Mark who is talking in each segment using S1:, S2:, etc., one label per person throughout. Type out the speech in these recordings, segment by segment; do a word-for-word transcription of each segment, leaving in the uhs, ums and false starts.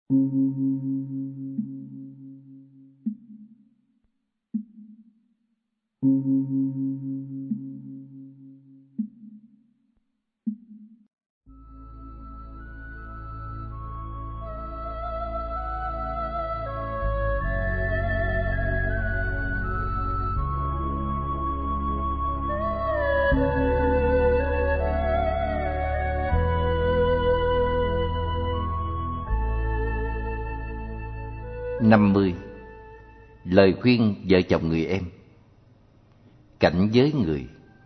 S1: năm mươi. Lời khuyên vợ chồng người em. Cảnh giới người.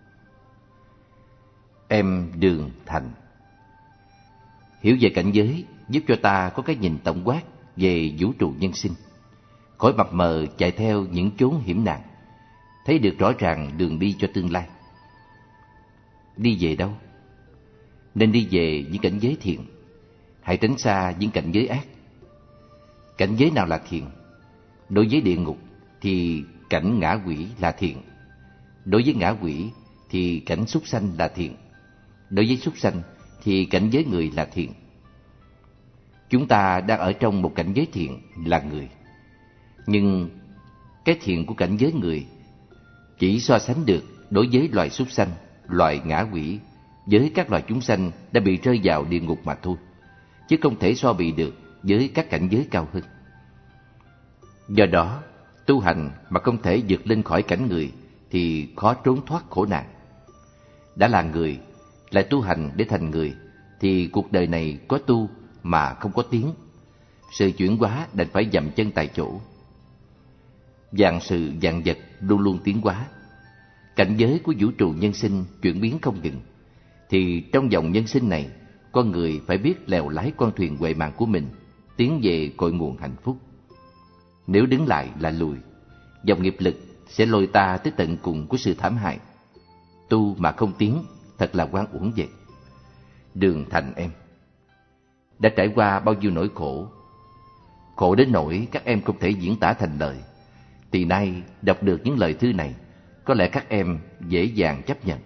S1: Em Đường Thành. Hiểu về cảnh giới giúp cho ta có cái nhìn tổng quát về vũ trụ nhân sinh, khỏi mập mờ chạy theo những chốn hiểm nạn, thấy được rõ ràng đường đi cho tương lai. Đi về đâu? Nên đi về những cảnh giới thiện, hãy tránh xa những cảnh giới ác. Cảnh giới nào là thiện? Đối với địa ngục thì cảnh ngã quỷ là thiện. Đối với ngã quỷ thì cảnh súc sanh là thiện. Đối với súc sanh thì cảnh giới người là thiện. Chúng ta đang ở trong một cảnh giới thiện là người. Nhưng cái thiện của cảnh giới người chỉ so sánh được đối với loài súc sanh, loài ngã quỷ, với các loài chúng sanh đã bị rơi vào địa ngục mà thôi, chứ không thể so bì được với các cảnh giới cao hơn. Do đó, tu hành mà không thể vượt lên khỏi cảnh người thì khó trốn thoát khổ nạn. Đã là người, lại tu hành để thành người, thì cuộc đời này có tu mà không có tiến. Sự chuyển hóa đành phải dậm chân tại chỗ. Vạn sự vạn vật luôn luôn tiến hóa. Cảnh giới của vũ trụ nhân sinh chuyển biến không ngừng, thì trong dòng nhân sinh này, con người phải biết lèo lái con thuyền huệ mạng của mình tiến về cội nguồn hạnh phúc. Nếu đứng lại là lùi, dòng nghiệp lực sẽ lôi ta tới tận cùng của sự thảm hại. Tu mà không tiến, thật là oan uổng vậy. Đường Thành em đã trải qua bao nhiêu nỗi khổ, khổ đến nỗi các em không thể diễn tả thành lời. Thì nay đọc được những lời thư này, có lẽ các em dễ dàng chấp nhận.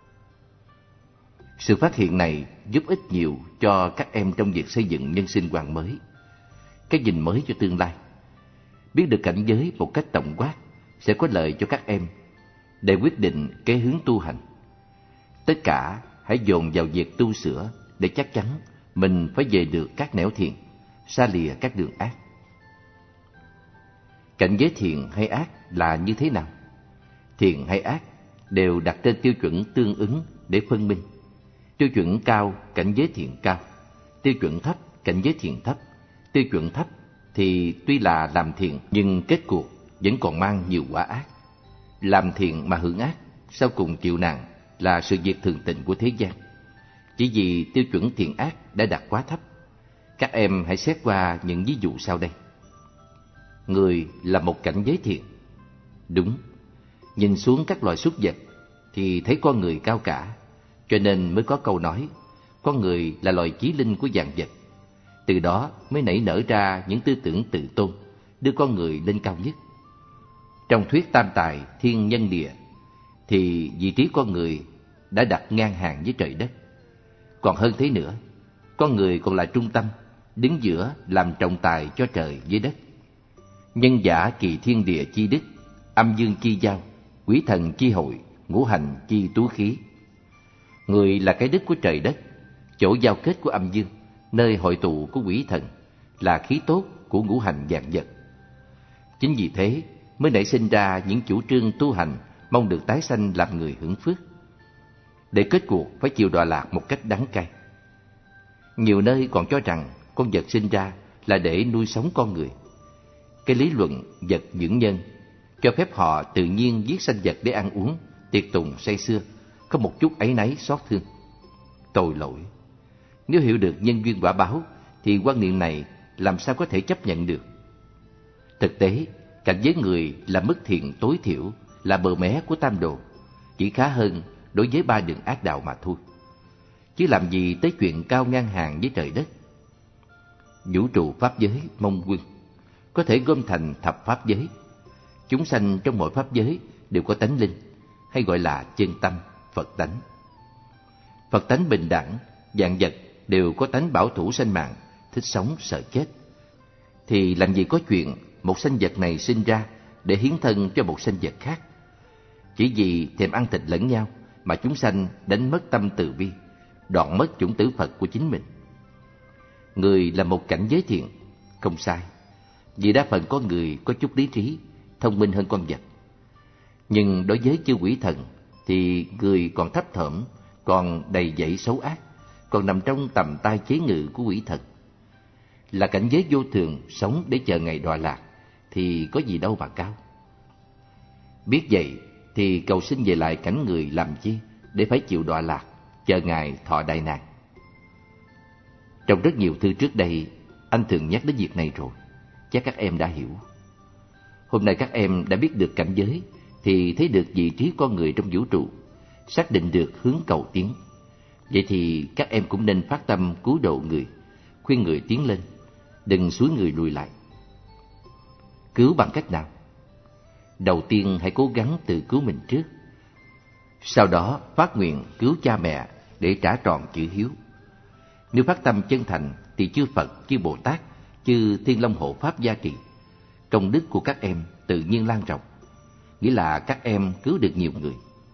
S1: Sự phát hiện này giúp ích nhiều cho các em trong việc xây dựng nhân sinh quan mới, cái nhìn mới cho tương lai. Biết được cảnh giới một cách tổng quát sẽ có lợi cho các em để quyết định cái hướng tu hành. Tất cả hãy dồn vào việc tu sửa để chắc chắn mình phải về được các nẻo thiện, xa lìa các đường ác. Cảnh giới thiện hay ác là như thế nào? Thiện hay ác đều đặt trên tiêu chuẩn tương ứng để phân minh. Tiêu chuẩn cao, cảnh giới thiện cao. Tiêu chuẩn thấp, cảnh giới thiện thấp. Tiêu chuẩn thấp thì tuy là làm thiện, nhưng kết cuộc vẫn còn mang nhiều quả ác. Làm thiện mà hưởng ác, sau cùng chịu nạn là sự việc thường tình của thế gian. Chỉ vì tiêu chuẩn thiện ác đã đặt quá thấp. Các em hãy xét qua những ví dụ sau đây. Người là một cảnh giới thiện. Đúng, nhìn xuống các loài súc vật thì thấy con người cao cả, cho nên mới có câu nói con người là loài chí linh của vạn vật. Từ đó mới nảy nở ra những tư tưởng tự tôn, đưa con người lên cao nhất. Trong thuyết tam tài thiên nhân địa thì vị trí con người đã đặt ngang hàng với trời đất. Còn hơn thế nữa, con người còn là trung tâm, đứng giữa làm trọng tài cho trời với đất. Nhân giả kỳ thiên địa chi đức, âm dương chi giao, quỷ thần chi hội, ngũ hành chi tú khí. Người là cái đức của trời đất, chỗ giao kết của âm dương, nơi hội tụ của quỷ thần, là khí tốt của ngũ hành vạn vật. Chính vì thế mới nảy sinh ra những chủ trương tu hành mong được tái sanh làm người hưởng phước, để kết cuộc phải chịu đọa lạc một cách đắng cay. Nhiều nơi còn cho rằng con vật sinh ra là để nuôi sống con người. Cái lý luận vật dưỡng nhân cho phép họ tự nhiên giết sanh vật để ăn uống, tiệc tùng say sưa, không một chút áy náy xót thương. Tội lỗi! Nếu hiểu được nhân duyên quả báo thì quan niệm này làm sao có thể chấp nhận được. Thực tế, cảnh giới người là mức thiện tối thiểu, là bờ mé của tam đồ, chỉ khá hơn đối với ba đường ác đạo mà thôi. Chứ làm gì tới chuyện cao ngang hàng với trời đất. Vũ trụ pháp giới mông quân có thể gom thành thập pháp giới. Chúng sanh trong mỗi pháp giới đều có tánh linh, hay gọi là chân tâm, Phật tánh. Phật tánh bình đẳng, vạn vật đều có tánh bảo thủ sanh mạng, thích sống sợ chết, thì làm gì có chuyện một sanh vật này sinh ra để hiến thân cho một sanh vật khác. Chỉ vì thèm ăn thịt lẫn nhau mà chúng sanh đánh mất tâm từ bi, đoạn mất chủng tử Phật của chính mình. Người là một cảnh giới thiện, không sai, vì đa phần có người có chút lý trí, thông minh hơn con vật. Nhưng đối với chư quỷ thần thì người còn thấp thỏm, còn đầy dẫy xấu ác, còn nằm trong tầm tay chế ngự của quỷ thần. Là cảnh giới vô thường, sống để chờ ngày đọa lạc thì có gì đâu mà cao. Biết vậy thì cầu xin về lại cảnh người làm chi để phải chịu đọa lạc, chờ ngày thọ đại nạn. Trong rất nhiều thư trước đây, anh thường nhắc đến việc này rồi, chắc các em đã hiểu. Hôm nay các em đã biết được cảnh giới thì thấy được vị trí con người trong vũ trụ, xác định được hướng cầu tiến. Vậy thì các em cũng nên phát tâm cứu độ người, khuyên người tiến lên, đừng xúi người lùi lại. Cứu bằng cách nào? Đầu tiên hãy cố gắng tự cứu mình trước. Sau đó phát nguyện cứu cha mẹ để trả tròn chữ hiếu. Nếu phát tâm chân thành thì chư Phật, chư Bồ Tát, chư Thiên Long Hộ Pháp gia trì. Công đức của các em tự nhiên lan rộng, nghĩa là các em cứu được nhiều người.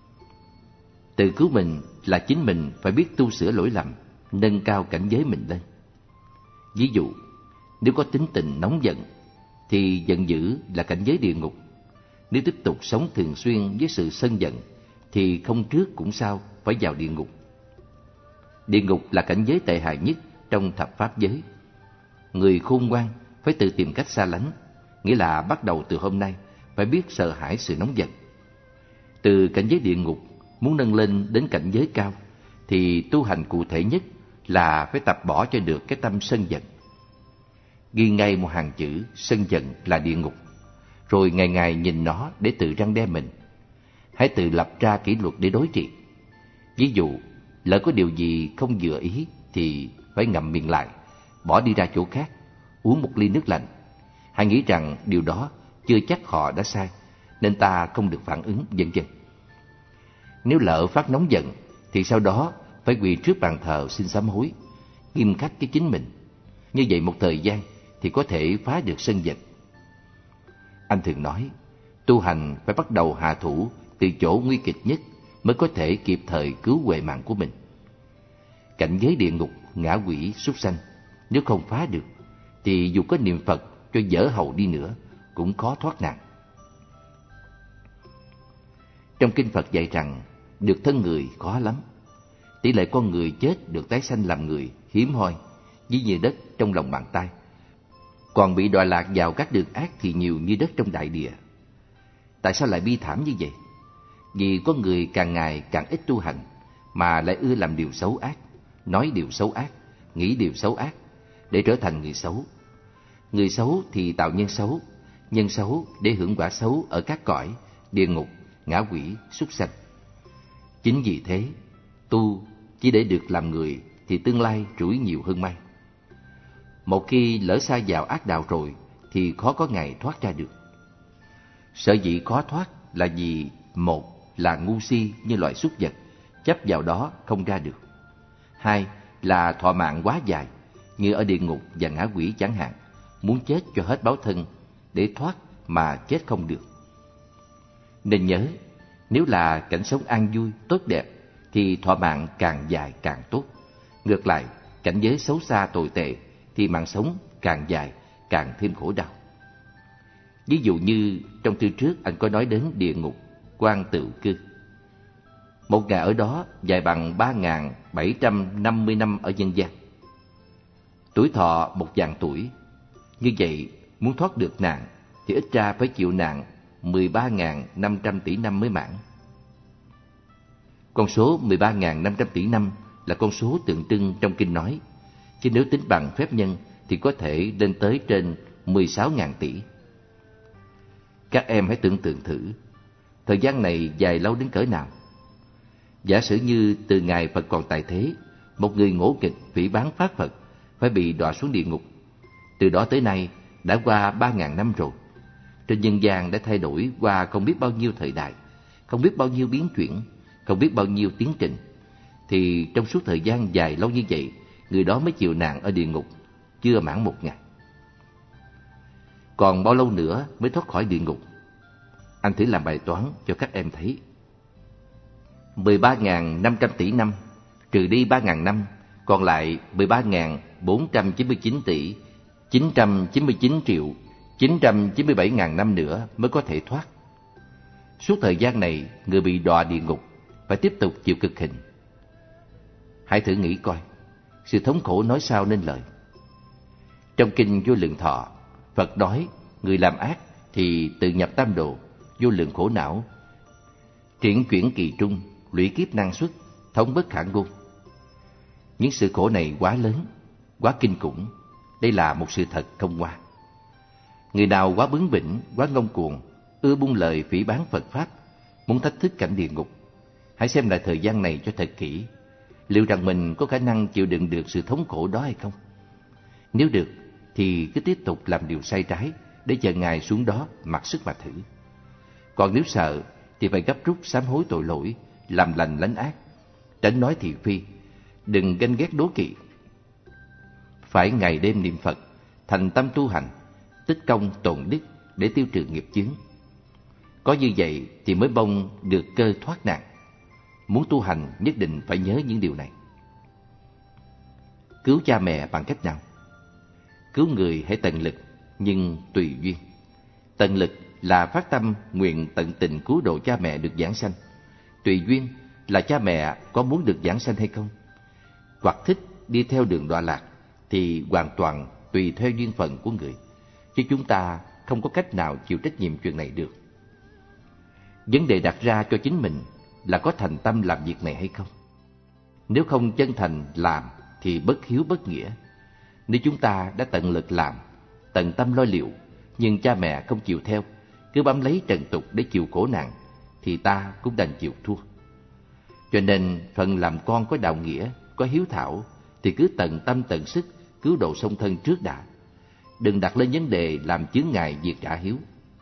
S1: Tự cứu mình là chính mình phải biết tu sửa lỗi lầm, nâng cao cảnh giới mình lên. Ví dụ, nếu có tính tình nóng giận thì giận dữ là cảnh giới địa ngục. Nếu tiếp tục sống thường xuyên với sự sân giận thì không trước cũng sau phải vào địa ngục. Địa ngục là cảnh giới tệ hại nhất trong thập pháp giới. Người khôn ngoan phải tự tìm cách xa lánh, nghĩa là bắt đầu từ hôm nay phải biết sợ hãi sự nóng giận. Từ cảnh giới địa ngục muốn nâng lên đến cảnh giới cao thì tu hành cụ thể nhất là phải tập bỏ cho được cái tâm sân giận. Ghi ngay một hàng chữ sân giận là địa ngục, rồi ngày ngày nhìn nó để tự răn đe mình. Hãy tự lập ra kỷ luật để đối trị. Ví dụ, lỡ có điều gì không vừa ý thì phải ngậm miệng lại, bỏ đi ra chỗ khác, uống một ly nước lạnh. Hãy nghĩ rằng điều đó chưa chắc họ đã sai, nên ta không được phản ứng, vân vân. Nếu lỡ phát nóng giận thì sau đó phải quỳ trước bàn thờ xin sám hối, nghiêm khắc với chính mình. Như vậy một thời gian thì có thể phá được sân giận. Anh thường nói, tu hành phải bắt đầu hạ thủ từ chỗ nguy kịch nhất mới có thể kịp thời cứu huệ mạng của mình. Cảnh giới địa ngục, ngã quỷ, súc sanh, nếu không phá được thì dù có niệm Phật cho dở hầu đi nữa cũng khó thoát nạn. Trong kinh Phật dạy rằng được thân người khó lắm. Tỷ lệ con người chết được tái sanh làm người hiếm hoi, ví như đất trong lòng bàn tay. Còn bị đọa lạc vào các đường ác thì nhiều như đất trong đại địa. Tại sao lại bi thảm như vậy? Vì có người càng ngày càng ít tu hành mà lại ưa làm điều xấu ác, nói điều xấu ác, nghĩ điều xấu ác để trở thành người xấu. Người xấu thì tạo nhân xấu, nhân xấu để hưởng quả xấu ở các cõi địa ngục, ngã quỷ, súc sanh. Chính vì thế, tu chỉ để được làm người thì tương lai rủi nhiều hơn may. Một khi lỡ sa vào ác đạo rồi thì khó có ngày thoát ra được. Sở dĩ khó thoát là vì một là ngu si như loại súc vật, chấp vào đó không ra được. Hai là thọ mạng quá dài, như ở địa ngục và ngã quỷ chẳng hạn, muốn chết cho hết báo thân để thoát mà chết không được. Nên nhớ, nếu là cảnh sống an vui, tốt đẹp thì thọ mạng càng dài càng tốt. Ngược lại, cảnh giới xấu xa tồi tệ thì mạng sống càng dài càng thêm khổ đau. Ví dụ như trong thư trước anh có nói đến địa ngục Quan Tựu Cư. Một ngày ở đó dài bằng ba nghìn bảy trăm năm mươi năm ở nhân gian. Tuổi thọ một vạn tuổi. Như vậy, muốn thoát được nạn thì ít ra phải chịu nạn mười ba nghìn năm trăm tỷ năm mới mãn. Con số mười ba nghìn năm trăm tỷ năm là con số tượng trưng trong kinh nói, chứ nếu tính bằng phép nhân thì có thể lên tới trên mười sáu nghìn tỷ. Các em hãy tưởng tượng thử, thời gian này dài lâu đến cỡ nào. Giả sử như từ ngày Phật còn tại thế, một người ngỗ nghịch phỉ báng pháp Phật phải bị đọa xuống địa ngục. Từ đó tới nay đã qua ba nghìn năm rồi. Trên nhân gian đã thay đổi qua không biết bao nhiêu thời đại, không biết bao nhiêu biến chuyển, không biết bao nhiêu tiến trình. Thì trong suốt thời gian dài lâu như vậy, người đó mới chịu nạn ở địa ngục chưa mãn một ngày. Còn bao lâu nữa mới thoát khỏi địa ngục? Anh thử làm bài toán cho các em thấy. mười ba nghìn năm trăm tỷ năm trừ đi ba nghìn năm, còn lại mười ba nghìn bốn trăm chín mươi chín tỷ chín trăm chín mươi chín triệu chín trăm chín mươi bảy nghìn năm nữa mới có thể thoát. Suốt thời gian này, người bị đọa địa ngục phải tiếp tục chịu cực hình. Hãy thử nghĩ coi, sự thống khổ nói sao nên lời. Trong kinh Vô Lượng Thọ, Phật nói người làm ác thì tự nhập tam độ, vô lượng khổ não, triển chuyển kỳ trung, lũy kiếp năng suất, thống bất khả ngôn. Những sự khổ này quá lớn, quá kinh khủng. Đây là một sự thật không qua. Người nào quá bướng bỉnh, quá ngông cuồng, ưa buông lời phỉ báng Phật Pháp, muốn thách thức cảnh địa ngục, hãy xem lại thời gian này cho thật kỹ. Liệu rằng mình có khả năng chịu đựng được sự thống khổ đó hay không? Nếu được, thì cứ tiếp tục làm điều sai trái để chờ Ngài xuống đó mặc sức mà thử. Còn nếu sợ, thì phải gấp rút sám hối tội lỗi, làm lành lánh ác, tránh nói thị phi, đừng ganh ghét đố kỵ. Phải ngày đêm niệm Phật, thành tâm tu hành, tích công tồn đức để tiêu trừ nghiệp chướng. Có như vậy thì mới mong được cơ thoát nạn. Muốn tu hành nhất định phải nhớ những điều này. Cứu cha mẹ bằng cách nào? Cứu người hãy tận lực, nhưng tùy duyên. Tận lực là phát tâm nguyện tận tình cứu độ cha mẹ được giảng sanh. Tùy duyên là cha mẹ có muốn được giảng sanh hay không. Hoặc thích đi theo đường đọa lạc thì hoàn toàn tùy theo duyên phận của người, chứ chúng ta không có cách nào chịu trách nhiệm chuyện này được. Vấn đề đặt ra cho chính mình là có thành tâm làm việc này hay không. Nếu không chân thành làm thì bất hiếu bất nghĩa. Nếu chúng ta đã tận lực làm, tận tâm lo liệu, nhưng cha mẹ không chịu theo, cứ bám lấy trần tục để chịu khổ nạn, thì ta cũng đành chịu thua. Cho nên phần làm con có đạo nghĩa, có hiếu thảo thì cứ tận tâm tận sức cứu độ song thân trước đã. Đừng đặt lên vấn đề làm chướng ngại việc trả hiếu.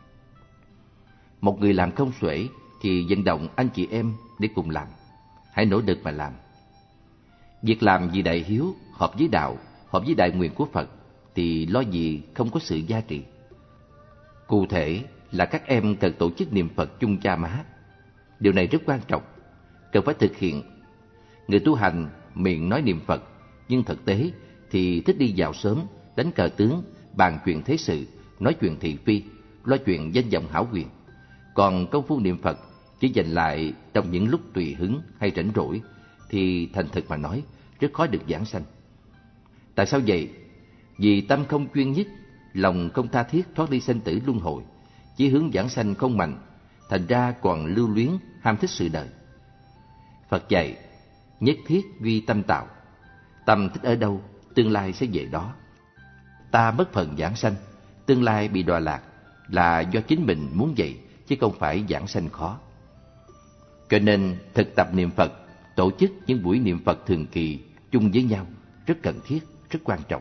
S1: Một người làm không xuể thì vận động anh chị em để cùng làm. Hãy nỗ lực mà làm. Việc làm vì đại hiếu, hợp với đạo, hợp với đại nguyện của Phật thì lo gì không có sự giá trị. Cụ thể là các em cần tổ chức niệm Phật chung cha má. Điều này rất quan trọng, cần phải thực hiện. Người tu hành miệng nói niệm Phật, nhưng thực tế thì thích đi vào sớm, đánh cờ tướng, bàn chuyện thế sự, nói chuyện thị phi, lo chuyện danh vọng hảo quyền. Còn công phu niệm Phật chỉ dành lại trong những lúc tùy hứng hay rảnh rỗi thì thành thực mà nói rất khó được giảng sanh. Tại sao vậy? Vì tâm không chuyên nhất, lòng không tha thiết thoát ly sanh tử luân hồi, chí hướng giảng sanh không mạnh, thành ra còn lưu luyến ham thích sự đời. Phật dạy nhất thiết duy tâm tạo, tâm thích ở đâu tương lai sẽ về đó. Ta mất phần giảng sanh, tương lai bị đọa lạc là do chính mình muốn vậy, chứ không phải giảng sanh khó. Cho nên thực tập niệm Phật, tổ chức những buổi niệm Phật thường kỳ chung với nhau rất cần thiết, rất quan trọng.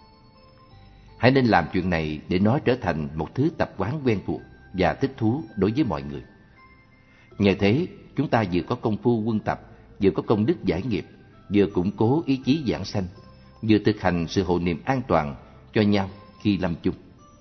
S1: Hãy nên làm chuyện này để nó trở thành một thứ tập quán quen thuộc và thích thú đối với mọi người. Nhờ thế, chúng ta vừa có công phu quân tập, vừa có công đức giải nghiệp, vừa củng cố ý chí giảng sanh, vừa thực hành sự hộ niệm an toàn cho nhau khi lâm chung.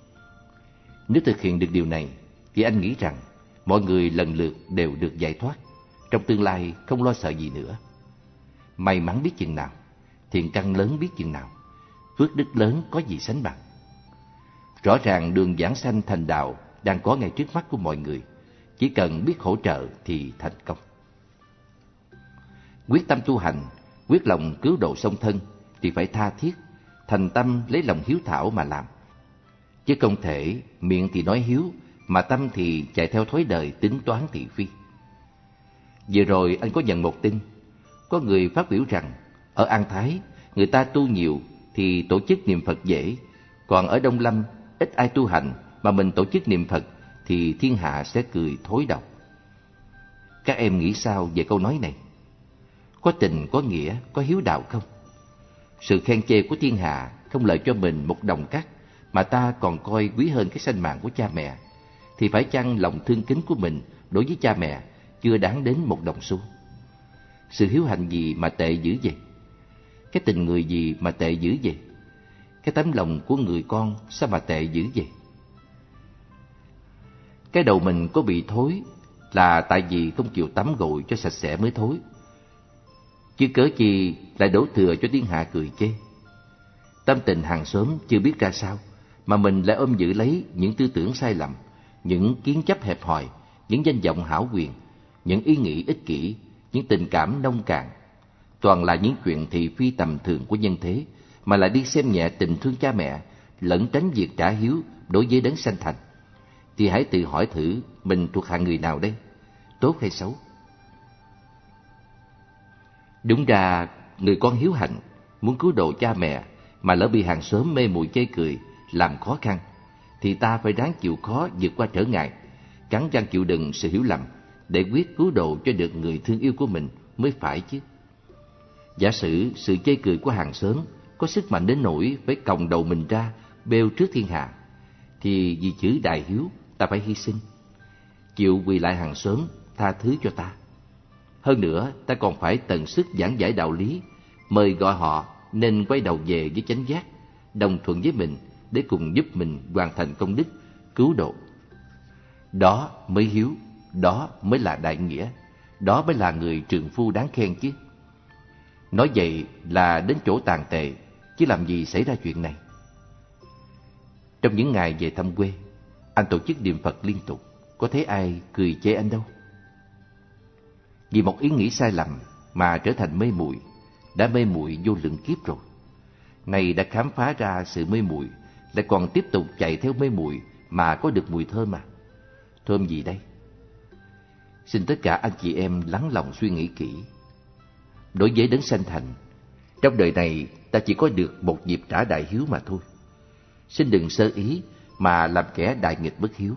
S1: Nếu thực hiện được điều này, thì anh nghĩ rằng mọi người lần lượt đều được giải thoát, trong tương lai không lo sợ gì nữa. May mắn biết chừng nào, thiện căn lớn biết chừng nào, phước đức lớn có gì sánh bằng. Rõ ràng đường giảng sanh thành đạo đang có ngay trước mắt của mọi người, chỉ cần biết hỗ trợ thì thành công. Quyết tâm tu hành, quyết lòng cứu độ song thân thì phải tha thiết, thành tâm lấy lòng hiếu thảo mà làm. Chứ không thể miệng thì nói hiếu, mà tâm thì chạy theo thói đời tính toán thị phi. Vừa rồi anh có nhận một tin, có người phát biểu rằng ở An Thái người ta tu nhiều thì tổ chức niệm Phật dễ, còn ở Đông Lâm ít ai tu hành mà mình tổ chức niệm Phật thì thiên hạ sẽ cười thối đầu. Các em nghĩ sao về câu nói này? Có tình, có nghĩa, có hiếu đạo không? Sự khen chê của thiên hạ không lợi cho mình một đồng cắt, mà ta còn coi quý hơn cái sanh mạng của cha mẹ, thì phải chăng lòng thương kính của mình đối với cha mẹ chưa đáng đến một đồng xu? Sự hiếu hạnh gì mà tệ dữ vậy? Cái tình người gì mà tệ dữ vậy? Cái tấm lòng của người con sao mà tệ dữ vậy? Cái đầu mình có bị thối là tại vì không chịu tắm gội cho sạch sẽ mới thối, chứ cớ chi lại đổ thừa cho thiên hạ cười chê. Tâm tình hàng xóm chưa biết ra sao, mà mình lại ôm giữ lấy những tư tưởng sai lầm, những kiến chấp hẹp hòi, những danh vọng hão quyền, những ý nghĩ ích kỷ, những tình cảm nông cạn. Toàn là những chuyện thị phi tầm thường của nhân thế, mà lại đi xem nhẹ tình thương cha mẹ, lẩn tránh việc trả hiếu đối với đấng sanh thành. Thì hãy tự hỏi thử mình thuộc hạng người nào đây, tốt hay xấu? Đúng ra, người con hiếu hạnh muốn cứu độ cha mẹ mà lỡ bị hàng xóm mê muội chê cười, làm khó khăn, thì ta phải ráng chịu khó vượt qua trở ngại, cắn răng chịu đựng sự hiểu lầm để quyết cứu độ cho được người thương yêu của mình mới phải chứ. Giả sử sự chê cười của hàng xóm có sức mạnh đến nỗi phải còng đầu mình ra bêu trước thiên hạ, thì vì chữ đại hiếu ta phải hy sinh, chịu quỳ lại hàng xóm tha thứ cho ta. Hơn nữa, ta còn phải tận sức giảng giải đạo lý, mời gọi họ nên quay đầu về với chánh giác, đồng thuận với mình để cùng giúp mình hoàn thành công đức cứu độ. Đó mới hiếu, đó mới là đại nghĩa, đó mới là người trượng phu đáng khen chứ. Nói vậy là đến chỗ tàn tệ, chứ làm gì xảy ra chuyện này. Trong những ngày về thăm quê, anh tổ chức niệm Phật liên tục, có thấy ai cười chê anh đâu. Vì một ý nghĩ sai lầm mà trở thành mê muội, đã mê muội vô lượng kiếp rồi. Này đã khám phá ra sự mê muội, lại còn tiếp tục chạy theo mê muội mà có được mùi thơm à? Thơm gì đây? Xin tất cả anh chị em lắng lòng suy nghĩ kỹ. Đối với đấng sanh thành, trong đời này ta chỉ có được một dịp trả đại hiếu mà thôi. Xin đừng sơ ý mà làm kẻ đại nghịch bất hiếu.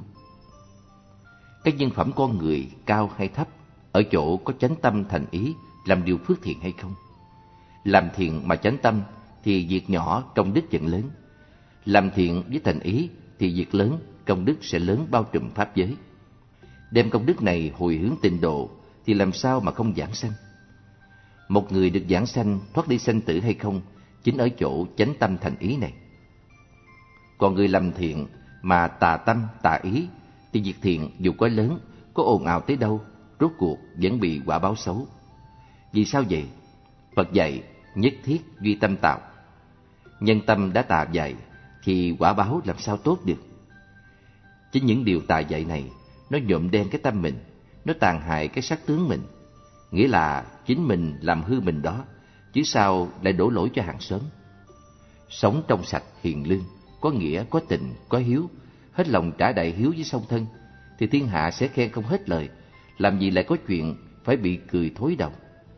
S1: Cái nhân phẩm con người cao hay thấp ở chỗ có chánh tâm thành ý làm điều phước thiện hay không. Làm thiện mà chánh tâm thì việc nhỏ công đức vẫn lớn. Làm thiện với thành ý thì việc lớn công đức sẽ lớn bao trùm pháp giới. Đem công đức này hồi hướng tịnh độ thì làm sao mà không giảng sanh. Một người được giảng sanh thoát đi sanh tử hay không chính ở chỗ chánh tâm thành ý này. Còn người làm thiện mà tà tâm tà ý thì việc thiện dù có lớn, có ồn ào tới đâu, rốt cuộc vẫn bị quả báo xấu. Vì sao vậy? Phật dạy nhất thiết duy tâm tạo. Nhân tâm đã tà dạy thì quả báo làm sao tốt được. Chính những điều tà dạy này nó nhuộm đen cái tâm mình, nó tàn hại cái sắc tướng mình. Nghĩa là chính mình làm hư mình đó, chứ sao lại đổ lỗi cho hàng xóm. Sống trong sạch hiền lương, có nghĩa, có tình, có hiếu, hết lòng trả đại hiếu với song thân, thì thiên hạ sẽ khen không hết lời. Làm gì lại có chuyện phải bị cười thối đầu.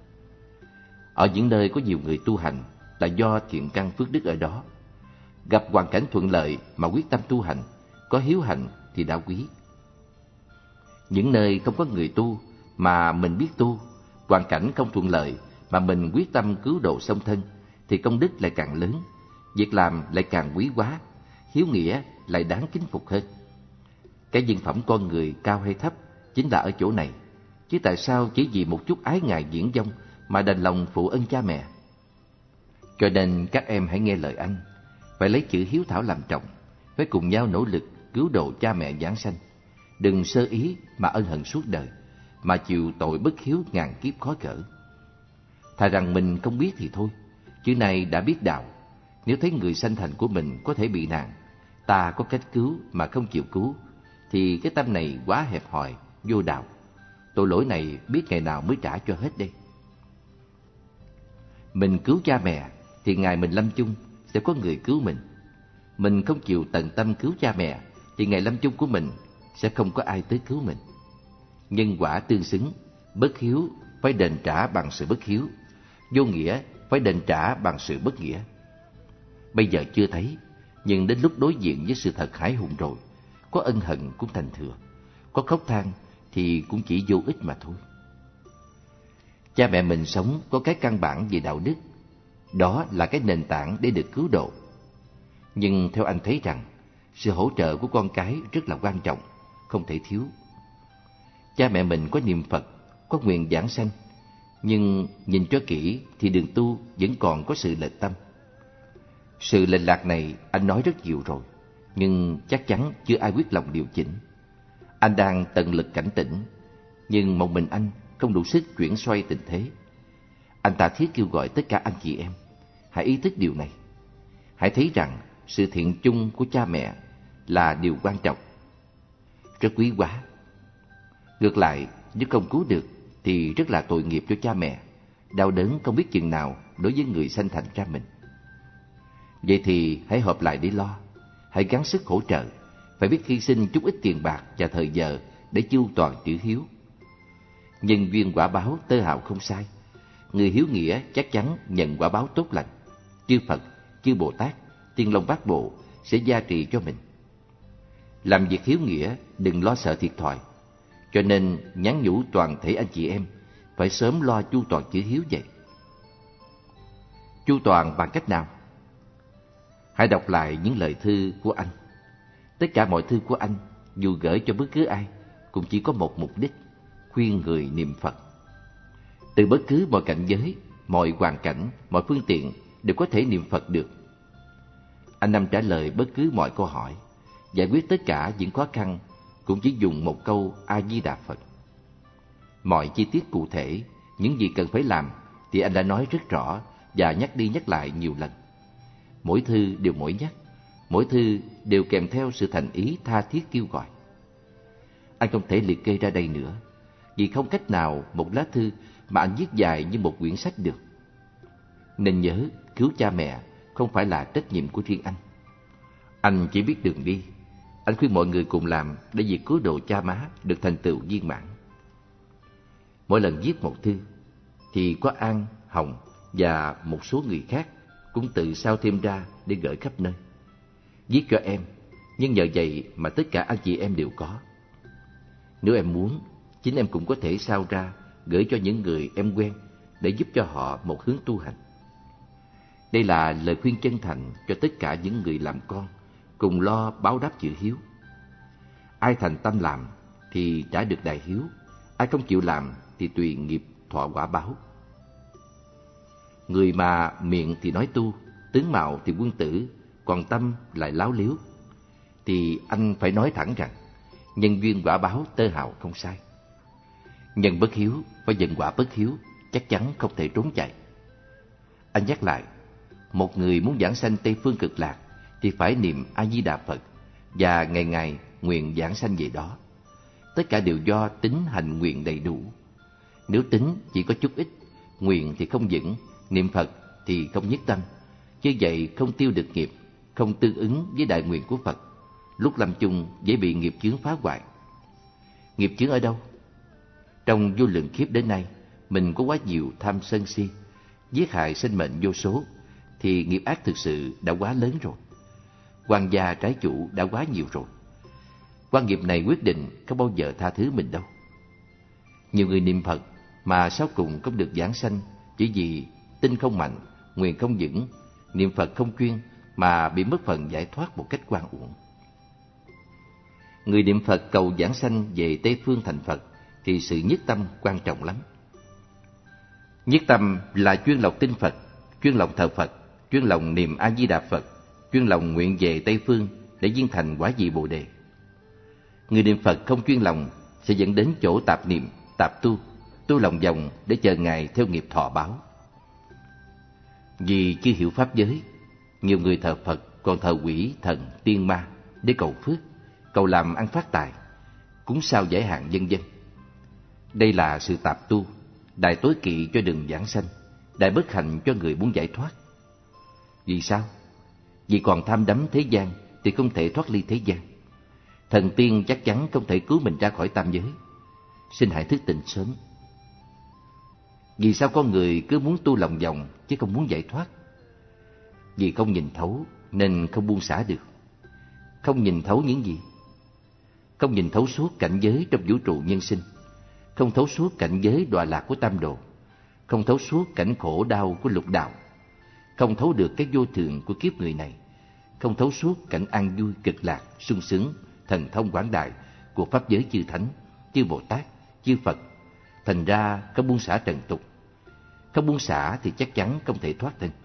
S1: Ở những nơi có nhiều người tu hành là do thiện căn phước đức ở đó. Gặp hoàn cảnh thuận lợi mà quyết tâm tu hành, có hiếu hạnh thì đã quý. Những nơi không có người tu mà mình biết tu, hoàn cảnh không thuận lợi mà mình quyết tâm cứu độ song thân, thì công đức lại càng lớn, việc làm lại càng quý hóa, hiếu nghĩa lại đáng kính phục hơn. Cái nhân phẩm con người cao hay thấp chính là ở chỗ này, chứ tại sao chỉ vì một chút ái ngại diễn vong mà đành lòng phụ ân cha mẹ. Cho nên các em hãy nghe lời anh, phải lấy chữ hiếu thảo làm trọng, phải cùng nhau nỗ lực cứu độ cha mẹ giảng sanh. Đừng sơ ý mà ân hận suốt đời, mà chịu tội bất hiếu ngàn kiếp khó cỡ. Thà rằng mình không biết thì thôi, chứ này đã biết đạo. Nếu thấy người sanh thành của mình có thể bị nạn, ta có cách cứu mà không chịu cứu, thì cái tâm này quá hẹp hòi, vô đạo. Tội lỗi này biết ngày nào mới trả cho hết đây. Mình cứu cha mẹ thì ngày mình lâm chung sẽ có người cứu mình. Mình không chịu tận tâm cứu cha mẹ thì ngày lâm chung của mình sẽ không có ai tới cứu mình. Nhân quả tương xứng, bất hiếu phải đền trả bằng sự bất hiếu, vô nghĩa phải đền trả bằng sự bất nghĩa. Bây giờ chưa thấy, nhưng đến lúc đối diện với sự thật hãi hùng rồi, có ân hận cũng thành thừa, có khóc than thì cũng chỉ vô ích mà thôi. Cha mẹ mình sống có cái căn bản về đạo đức, đó là cái nền tảng để được cứu độ. Nhưng theo anh thấy rằng, sự hỗ trợ của con cái rất là quan trọng, không thể thiếu. Cha mẹ mình có niệm Phật, có nguyện giảng sanh, nhưng nhìn cho kỹ thì đường tu vẫn còn có sự lệch tâm. Sự lệch lạc này anh nói rất nhiều rồi, nhưng chắc chắn chưa ai quyết lòng điều chỉnh. Anh đang tận lực cảnh tỉnh, nhưng một mình anh không đủ sức chuyển xoay tình thế. Anh ta thiết kêu gọi tất cả anh chị em, hãy ý thức điều này. Hãy thấy rằng sự thiện chung của cha mẹ là điều quan trọng, rất quý hóa. Ngược lại, nếu không cứu được thì rất là tội nghiệp cho cha mẹ, đau đớn không biết chừng nào đối với người sanh thành ra mình. Vậy thì hãy hợp lại để lo, hãy gắng sức hỗ trợ, phải biết hy sinh chút ít tiền bạc và thời giờ để chu toàn chữ hiếu. Nhân duyên quả báo tơ hào không sai, người hiếu nghĩa chắc chắn nhận quả báo tốt lành. Chư Phật, chư Bồ Tát, Tiên Long Bát Bộ sẽ gia trì cho mình. Làm việc hiếu nghĩa đừng lo sợ thiệt thòi, cho nên nhắn nhủ toàn thể anh chị em phải sớm lo chu toàn chữ hiếu vậy. Chu toàn bằng cách nào? Hãy đọc lại những lời thư của anh. Tất cả mọi thư của anh, dù gửi cho bất cứ ai, cũng chỉ có một mục đích: khuyên người niệm Phật. Từ bất cứ mọi cảnh giới, mọi hoàn cảnh, mọi phương tiện đều có thể niệm Phật được. Anh Năm trả lời bất cứ mọi câu hỏi, giải quyết tất cả những khó khăn cũng chỉ dùng một câu A Di Đà Phật. Mọi chi tiết cụ thể, những gì cần phải làm thì anh đã nói rất rõ và nhắc đi nhắc lại nhiều lần. Mỗi thư đều mỗi nhắc, mỗi thư đều kèm theo sự thành ý tha thiết kêu gọi. Anh không thể liệt kê ra đây nữa, vì không cách nào một lá thư mà anh viết dài như một quyển sách được. Nên nhớ, cứu cha mẹ không phải là trách nhiệm của riêng anh. Anh chỉ biết đường đi. Anh khuyên mọi người cùng làm để việc cứu độ cha má được thành tựu viên mãn. Mỗi lần viết một thư thì có An, Hồng và một số người khác cũng tự sao thêm ra để gửi khắp nơi. Viết cho em, nhưng nhờ vậy mà tất cả anh chị em đều có. Nếu em muốn, chính em cũng có thể sao ra gửi cho những người em quen để giúp cho họ một hướng tu hành. Đây là lời khuyên chân thành cho tất cả những người làm con cùng lo báo đáp chữ hiếu. Ai thành tâm làm thì trả được đại hiếu, ai không chịu làm thì tùy nghiệp thọ quả báo. Người mà miệng thì nói tu, tướng mạo thì quân tử, còn tâm lại láo liếu, thì anh phải nói thẳng rằng nhân duyên quả báo tơ hào không sai. Nhân bất hiếu và nhân quả bất hiếu chắc chắn không thể trốn chạy. Anh nhắc lại, một người muốn giảng sanh Tây Phương Cực Lạc thì phải niệm A Di Đà Phật và ngày ngày nguyện giảng sanh về đó. Tất cả đều do tính hành nguyện đầy đủ. Nếu tính chỉ có chút ít, nguyện thì không vững, niệm Phật thì không nhất tâm, như vậy không tiêu được nghiệp, không tương ứng với đại nguyện của Phật, lúc lâm chung dễ bị nghiệp chướng phá hoại. Nghiệp chướng ở đâu? Trong vô lượng kiếp đến nay, mình có quá nhiều tham sân si, giết hại sinh mệnh vô số, thì nghiệp ác thực sự đã quá lớn rồi. Quan gia trái chủ đã quá nhiều rồi. Quan nghiệp này quyết định không bao giờ tha thứ mình đâu. Nhiều người niệm Phật mà sau cùng không được giảng sanh chỉ vì tin không mạnh, nguyện không vững, niệm Phật không chuyên mà bị mất phần giải thoát một cách oan uổng. Người niệm Phật cầu giảng sanh về Tây Phương thành Phật thì sự nhất tâm quan trọng lắm. Nhất tâm là chuyên lòng tin Phật, chuyên lòng thờ Phật, chuyên lòng niệm A Di Đà Phật, chuyên lòng nguyện về Tây Phương để viên thành quả vị Bồ Đề. Người niệm Phật không chuyên lòng sẽ dẫn đến chỗ tạp niệm, tạp tu, tu lòng vòng để chờ ngày theo nghiệp thọ báo. Vì chưa hiểu pháp giới, nhiều người thờ Phật còn thờ quỷ, thần, tiên ma để cầu phước, cầu làm ăn phát tài, cúng sao giải hạn vân vân. Đây là sự tạp tu, đại tối kỵ cho đường giảng sanh, đại bất hạnh cho người muốn giải thoát. Vì sao? Vì còn tham đắm thế gian thì không thể thoát ly thế gian. Thần tiên chắc chắn không thể cứu mình ra khỏi tam giới. Xin hãy thức tỉnh sớm. Vì sao con người cứ muốn tu lòng vòng chứ không muốn giải thoát? Vì không nhìn thấu nên không buông xả được. Không nhìn thấu những gì? Không nhìn thấu suốt cảnh giới trong vũ trụ nhân sinh, không thấu suốt cảnh giới đọa lạc của tam đồ, không thấu suốt cảnh khổ đau của lục đạo, không thấu được cái vô thường của kiếp người này, không thấu suốt cảnh an vui cực lạc, sung sướng, thần thông quảng đại của pháp giới chư thánh, chư Bồ Tát, chư Phật. Thành ra không buông xả trần tục. Không buông xả thì chắc chắn không thể thoát thân.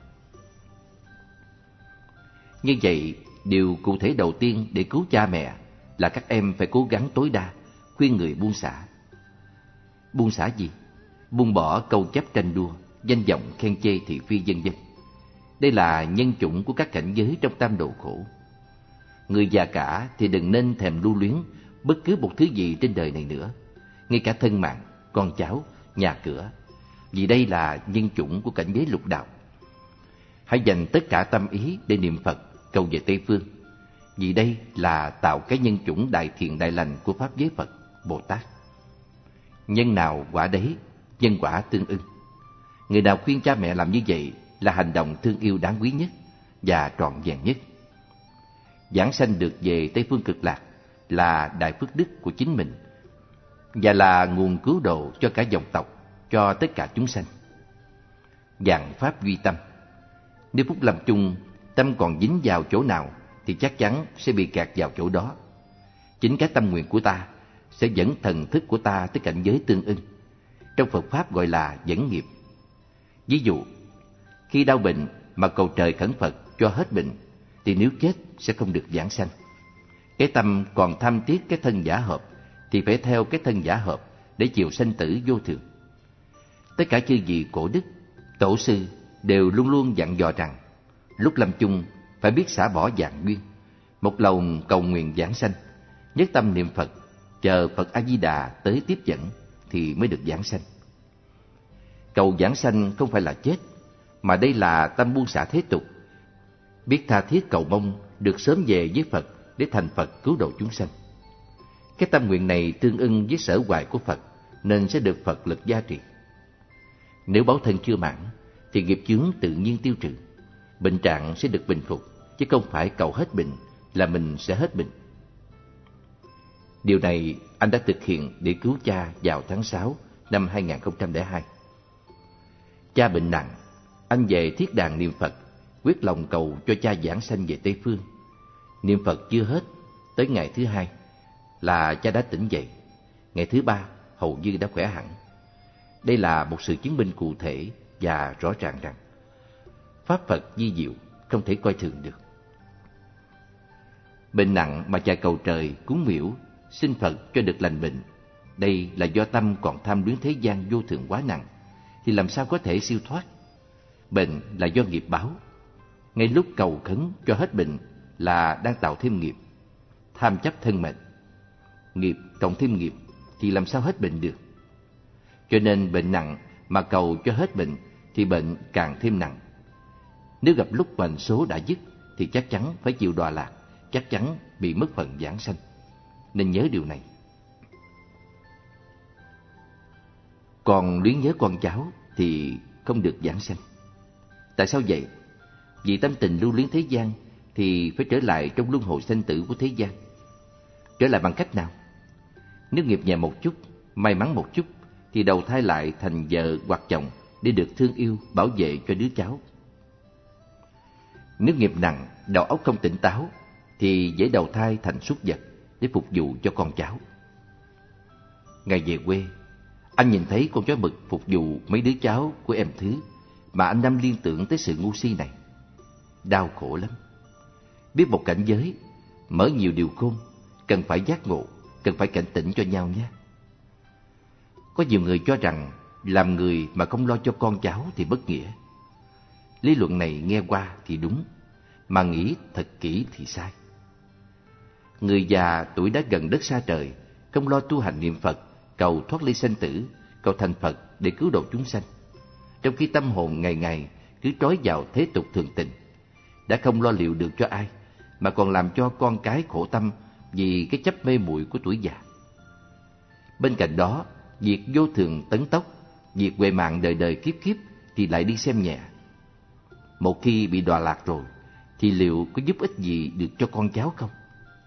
S1: Như vậy, điều cụ thể đầu tiên để cứu cha mẹ là các em phải cố gắng tối đa, khuyên người buông xả. Buông xả gì? Buông bỏ câu chấp tranh đua, danh vọng khen chê thị phi vân vân. Đây là nhân chủng của các cảnh giới trong tam đồ khổ. Người già cả thì đừng nên thèm lưu luyến bất cứ một thứ gì trên đời này nữa, ngay cả thân mạng, con cháu, nhà cửa, vì đây là nhân chủng của cảnh giới lục đạo. Hãy dành tất cả tâm ý để niệm Phật, cầu về Tây Phương, vì đây là tạo cái nhân chủng đại thiện đại lành của Pháp giới Phật, Bồ Tát. Nhân nào quả đấy, nhân quả tương ưng. Người nào khuyên cha mẹ làm như vậy là hành động thương yêu đáng quý nhất và trọn vẹn nhất. Giảng sanh được về Tây Phương Cực Lạc là đại phước đức của chính mình và là nguồn cứu độ cho cả dòng tộc, cho tất cả chúng sanh. Vạn pháp duy tâm. Nếu phút lâm chung tâm còn dính vào chỗ nào thì chắc chắn sẽ bị kẹt vào chỗ đó. Chính cái tâm nguyện của ta sẽ dẫn thần thức của ta tới cảnh giới tương ưng. Trong Phật Pháp gọi là dẫn nghiệp. Ví dụ, khi đau bệnh mà cầu trời khẩn Phật cho hết bệnh, thì nếu chết sẽ không được giảng sanh. Cái tâm còn tham tiếc cái thân giả hợp thì phải theo cái thân giả hợp để chịu sanh tử vô thường. Tất cả chư vị cổ đức, tổ sư đều luôn luôn dặn dò rằng lúc lâm chung phải biết xả bỏ vạn duyên, một lòng cầu nguyện giảng sanh, nhất tâm niệm Phật, chờ Phật A Di Đà tới tiếp dẫn thì mới được giảng sanh. Cầu giảng sanh không phải là chết, mà đây là tâm buông xả thế tục, biết tha thiết cầu mong được sớm về với Phật để thành Phật cứu độ chúng sanh. Cái tâm nguyện này tương ưng với sở hoài của Phật nên sẽ được Phật lực gia trì. Nếu báo thân chưa mãn thì nghiệp chướng tự nhiên tiêu trừ, bệnh trạng sẽ được bình phục, chứ không phải cầu hết bệnh là mình sẽ hết bệnh. Điều này anh đã thực hiện để cứu cha vào tháng sáu năm hai nghìn không trăm lẻ hai. Cha bệnh nặng, anh về thiết đàn niệm Phật, quyết lòng cầu cho cha giảng sanh về Tây Phương. Niệm Phật chưa hết, tới ngày thứ hai là cha đã tỉnh dậy, ngày thứ ba hầu như đã khỏe hẳn. Đây là một sự chứng minh cụ thể và rõ ràng rằng Pháp Phật di diệu không thể coi thường được. Bệnh nặng mà cha cầu trời cúng miễu xin Phật cho được lành bệnh, đây là do tâm còn tham luyến thế gian vô thường quá nặng, thì làm sao có thể siêu thoát. Bệnh là do nghiệp báo, ngay lúc cầu khấn cho hết bệnh là đang tạo thêm nghiệp, tham chấp thân mệnh. Nghiệp cộng thêm nghiệp thì làm sao hết bệnh được. Cho nên bệnh nặng mà cầu cho hết bệnh thì bệnh càng thêm nặng. Nếu gặp lúc mệnh số đã dứt thì chắc chắn phải chịu đọa lạc, chắc chắn bị mất phần giảng sanh. Nên nhớ điều này. Còn luyến nhớ con cháu thì không được giảng sanh. Tại sao vậy? Vì tâm tình lưu luyến thế gian thì phải trở lại trong luân hồi sanh tử của thế gian. Trở lại bằng cách nào? Nếu nghiệp nhẹ một chút, may mắn một chút thì đầu thai lại thành vợ hoặc chồng để được thương yêu, bảo vệ cho đứa cháu. Nếu nghiệp nặng, đầu óc không tỉnh táo thì dễ đầu thai thành súc vật để phục vụ cho con cháu. Ngày về quê, anh nhìn thấy con chó mực phục vụ mấy đứa cháu của em Thứ mà anh năm liên tưởng tới sự ngu si này. Đau khổ lắm. Biết một cảnh giới, mở nhiều điều khôn, cần phải giác ngộ, cần phải cảnh tỉnh cho nhau nhé. Có nhiều người cho rằng làm người mà không lo cho con cháu thì bất nghĩa. Lý luận này nghe qua thì đúng, mà nghĩ thật kỹ thì sai. Người già tuổi đã gần đất xa trời, không lo tu hành niệm Phật, cầu thoát ly sanh tử, cầu thành Phật để cứu độ chúng sanh. Trong khi tâm hồn ngày ngày cứ trói vào thế tục thường tình, đã không lo liệu được cho ai, mà còn làm cho con cái khổ tâm vì cái chấp mê muội của tuổi già. Bên cạnh đó, việc vô thường tấn tốc, việc huệ mạng đời đời kiếp kiếp thì lại đi xem nhẹ. Một khi bị đọa lạc rồi, thì liệu có giúp ích gì được cho con cháu không?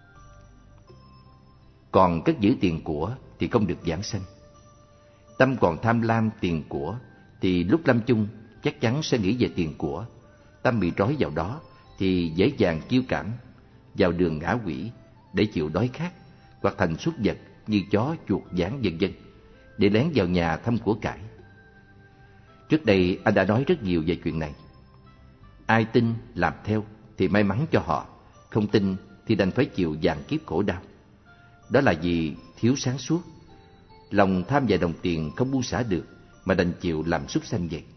S1: Còn cất giữ tiền của thì không được giảng sanh. Tâm còn tham lam tiền của thì lúc lâm chung chắc chắn sẽ nghĩ về tiền của. Tâm bị trói vào đó thì dễ dàng kiêu cảm, vào đường ngã quỷ để chịu đói khát, hoặc thành súc vật như chó, chuột, gián vân vân để lén vào nhà thăm của cải. Trước đây anh đã nói rất nhiều về chuyện này. Ai tin làm theo thì may mắn cho họ, không tin thì đành phải chịu vạn kiếp khổ đau. Đó là vì thiếu sáng suốt. Lòng tham và đồng tiền không buông xả được, mà đành chịu làm súc sanh vậy.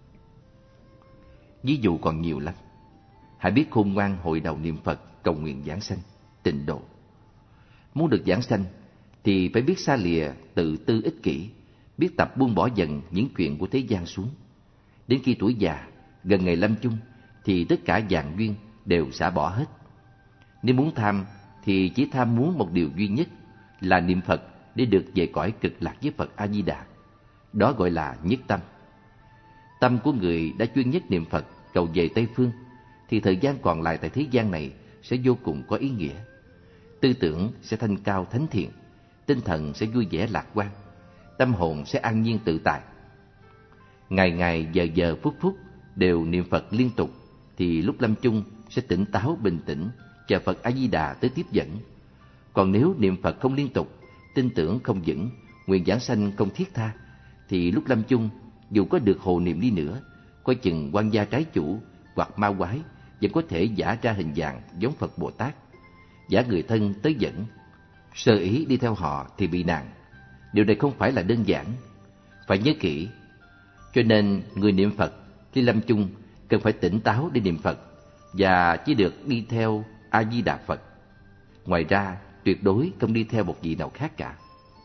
S1: Ví dụ còn nhiều lắm. Hãy biết khôn ngoan hội đầu niệm Phật, cầu nguyện giảng sanh, tịnh độ. Muốn được giảng sanh thì phải biết xa lìa tự tư ích kỷ, biết tập buông bỏ dần những chuyện của thế gian xuống. Đến khi tuổi già, gần ngày lâm chung, thì tất cả vạn duyên đều xả bỏ hết. Nếu muốn tham thì chỉ tham muốn một điều duy nhất là niệm Phật để được về cõi cực lạc với Phật A Di Đà. Đó gọi là nhất tâm. Tâm của người đã chuyên nhất niệm Phật cầu về Tây Phương thì thời gian còn lại tại thế gian này sẽ vô cùng có ý nghĩa. Tư tưởng sẽ thanh cao thánh thiện, tinh thần sẽ vui vẻ lạc quan, tâm hồn sẽ an nhiên tự tại. Ngày ngày giờ giờ phút phút đều niệm Phật liên tục thì lúc lâm chung sẽ tỉnh táo bình tĩnh, chờ Phật A Di Đà tới tiếp dẫn. Còn nếu niệm Phật không liên tục, tin tưởng không vững, nguyện giảng sanh không thiết tha, thì lúc lâm chung dù có được hồ niệm đi nữa, coi chừng quan gia trái chủ hoặc ma quái vẫn có thể giả ra hình dạng giống Phật Bồ Tát, giả người thân tới dẫn. Sơ ý đi theo họ thì bị nạn. Điều này không phải là đơn giản, phải nhớ kỹ. Cho nên người niệm Phật khi lâm chung cần phải tỉnh táo để niệm Phật, và chỉ được đi theo A Di Đà Phật. Ngoài ra tuyệt đối không đi theo một vị nào khác cả.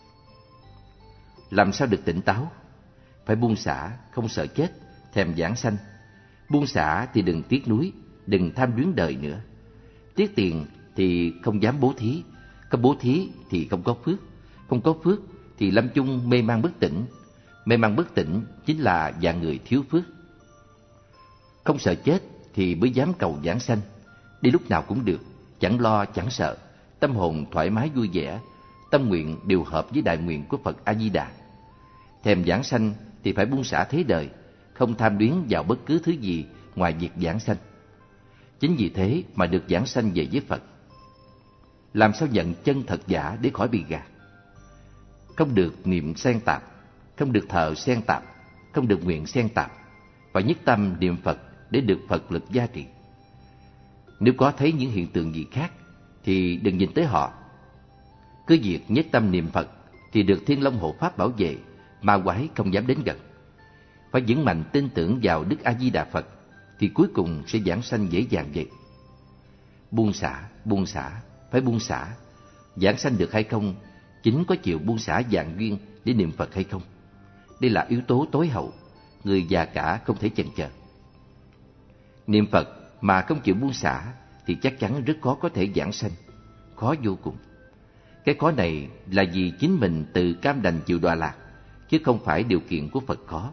S1: Làm sao được tỉnh táo? Phải buông xả, không sợ chết, thèm giảng sanh. Buông xả thì đừng tiếc nuối, đừng tham luyến đời nữa. Tiếc tiền thì không dám bố thí, không bố thí thì không có phước, không có phước thì lâm chung mê man bất tỉnh. Mê man bất tỉnh chính là dạng người thiếu phước. Không sợ chết thì mới dám cầu giảng sanh, đi lúc nào cũng được, chẳng lo chẳng sợ, tâm hồn thoải mái vui vẻ, tâm nguyện đều hợp với đại nguyện của Phật A Di Đà. Thèm giảng sanh thì phải buông xả thế đời, không tham luyến vào bất cứ thứ gì ngoài việc giảng sanh. Chính vì thế mà được giảng sanh về với Phật. Làm sao nhận chân thật giả để khỏi bị gạt? Không được niệm xen tạp, không được thờ xen tạp, không được nguyện xen tạp, phải nhất tâm niệm Phật để được Phật lực gia trì. Nếu có thấy những hiện tượng gì khác thì đừng nhìn tới họ. Cứ việc nhất tâm niệm Phật thì được Thiên Long hộ pháp bảo vệ, ma quái không dám đến gần. Phải vững mạnh tin tưởng vào Đức A Di Đà Phật thì cuối cùng sẽ giảng sanh dễ dàng vậy. Buông xả, buông xả, phải buông xả. Giảng sanh được hay không chính có chịu buông xả vạn duyên để niệm Phật hay không. Đây là yếu tố tối hậu, người già cả không thể chần chờ. Niệm Phật mà không chịu buông xả thì chắc chắn rất khó có thể giảng sanh, khó vô cùng. Cái khó này là vì chính mình tự cam đành chịu đọa lạc, chứ không phải điều kiện của Phật khó.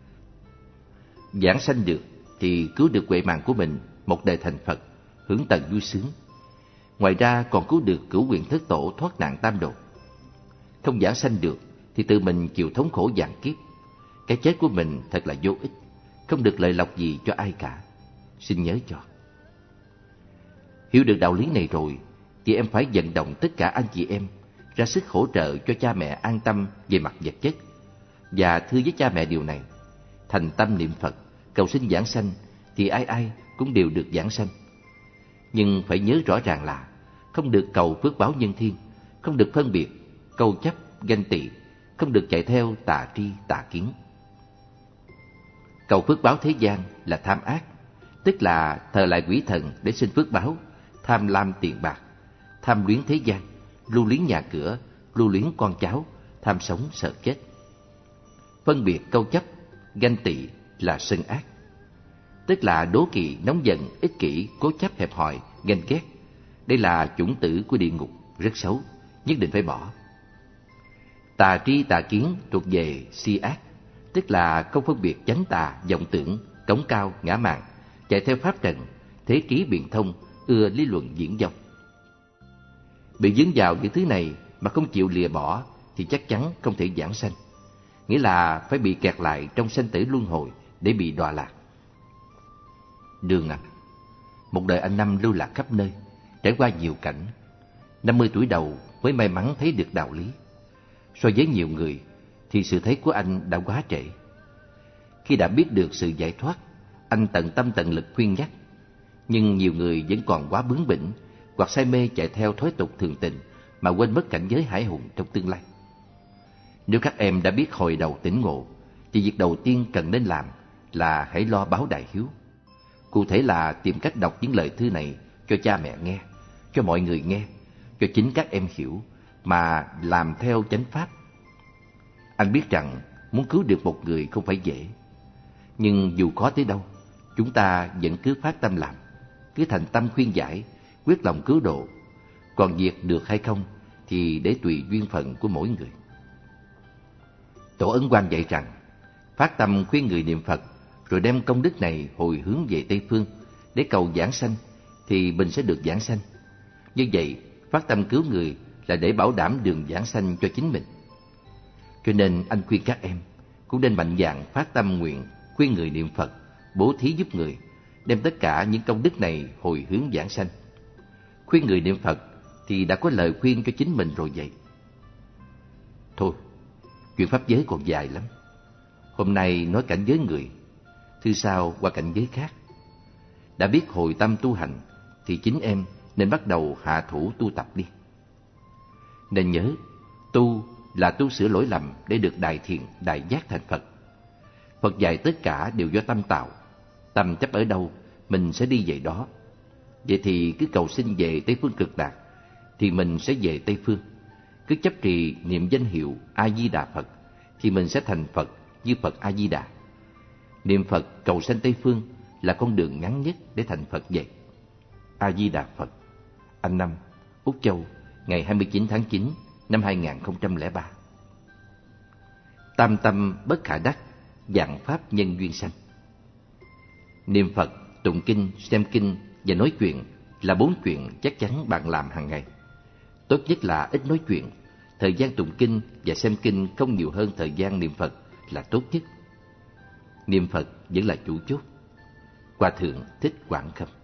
S1: Giảng sanh được thì cứu được huệ mạng của mình một đời thành Phật, hưởng tận vui sướng. Ngoài ra còn cứu được cửu quyền thất tổ thoát nạn tam độ. Không giảng sanh được thì tự mình chịu thống khổ vạn kiếp. Cái chết của mình thật là vô ích, không được lợi lộc gì cho ai cả. Xin nhớ cho. Hiểu được đạo lý này rồi thì em phải vận động tất cả anh chị em ra sức hỗ trợ cho cha mẹ an tâm về mặt vật chất, và thưa với cha mẹ điều này: thành tâm niệm Phật, cầu xin giảng sanh thì ai ai cũng đều được giảng sanh. Nhưng phải nhớ rõ ràng là không được cầu phước báo nhân thiên, không được phân biệt, câu chấp, ganh tị, không được chạy theo tà tri tà kiến. Cầu phước báo thế gian là tham ác, tức là thờ lại quỷ thần để xin phước báo, tham lam tiền bạc, tham luyến thế gian, lưu luyến nhà cửa, lưu luyến con cháu, tham sống sợ chết. Phân biệt, câu chấp, ganh tị là sân ác, tức là đố kỵ, nóng giận, ích kỷ, cố chấp, hẹp hòi, ganh ghét. Đây là chủng tử của địa ngục, rất xấu, nhất định phải bỏ. Tà tri tà kiến thuộc về si ác, tức là không phân biệt chánh tà, vọng tưởng, cống cao, ngã mạn, chạy theo pháp trần, thế trí biện thông, ưa lý luận diễn dông. Bị dướng vào những thứ này mà không chịu lìa bỏ thì chắc chắn không thể giảng sanh, nghĩa là phải bị kẹt lại trong sanh tử luân hồi để bị đọa lạc. Đường à, một đời anh Năm lưu lạc khắp nơi, trải qua nhiều cảnh. Năm mươi tuổi đầu mới may mắn thấy được đạo lý. So với nhiều người thì sự thấy của anh đã quá trễ. Khi đã biết được sự giải thoát, anh tận tâm tận lực khuyên nhắc. Nhưng nhiều người vẫn còn quá bướng bỉnh, hoặc say mê chạy theo thói tục thường tình, mà quên mất cảnh giới hải hùng trong tương lai. Nếu các em đã biết hồi đầu tỉnh ngộ, thì việc đầu tiên cần nên làm là hãy lo báo đại hiếu. Cụ thể là tìm cách đọc những lời thư này cho cha mẹ nghe, cho mọi người nghe, cho chính các em hiểu, mà làm theo chánh pháp. Anh biết rằng muốn cứu được một người không phải dễ, nhưng dù khó tới đâu, chúng ta vẫn cứ phát tâm làm, cứ thành tâm khuyên giải, quyết lòng cứu độ. Còn việc được hay không thì để tùy duyên phận của mỗi người. Tổ Ấn Quang dạy rằng, phát tâm khuyên người niệm Phật, rồi đem công đức này hồi hướng về Tây Phương để cầu giảng sanh, thì mình sẽ được giảng sanh. Như vậy, phát tâm cứu người là để bảo đảm đường giảng sanh cho chính mình. Cho nên anh khuyên các em cũng nên mạnh dạn phát tâm nguyện khuyên người niệm Phật, bố thí giúp người, đem tất cả những công đức này hồi hướng giảng sanh. Khuyên người niệm Phật thì đã có lời khuyên cho chính mình rồi vậy. Thôi, chuyện pháp giới còn dài lắm. Hôm nay nói cảnh giới người, thư sau qua cảnh giới khác. Đã biết hồi tâm tu hành thì chính em nên bắt đầu hạ thủ tu tập đi. Nên nhớ, tu là tu sửa lỗi lầm để được đại thiện, đại giác thành Phật. Phật dạy tất cả đều do tâm tạo. Tâm chấp ở đâu, mình sẽ đi về đó. Vậy thì cứ cầu xin về Tây Phương Cực Lạc, thì mình sẽ về Tây Phương. Cứ chấp trì niệm danh hiệu A-di-đà Phật, thì mình sẽ thành Phật như Phật A-di-đà. Niệm Phật cầu sanh Tây Phương là con đường ngắn nhất để thành Phật vậy. A-di-đà Phật. Anh Năm, Úc Châu, ngày hai mươi chín tháng chín năm hai nghìn không trăm lẻ ba. Tam tâm bất khả đắc, vạn pháp nhân duyên sanh. Niệm Phật, tụng kinh, xem kinh và nói chuyện là bốn chuyện chắc chắn bạn làm hàng ngày. Tốt nhất là ít nói chuyện. Thời gian tụng kinh và xem kinh không nhiều hơn thời gian niệm Phật là tốt nhất. Niệm Phật vẫn là chủ chốt. Hòa Thượng Thích Quảng Khâm.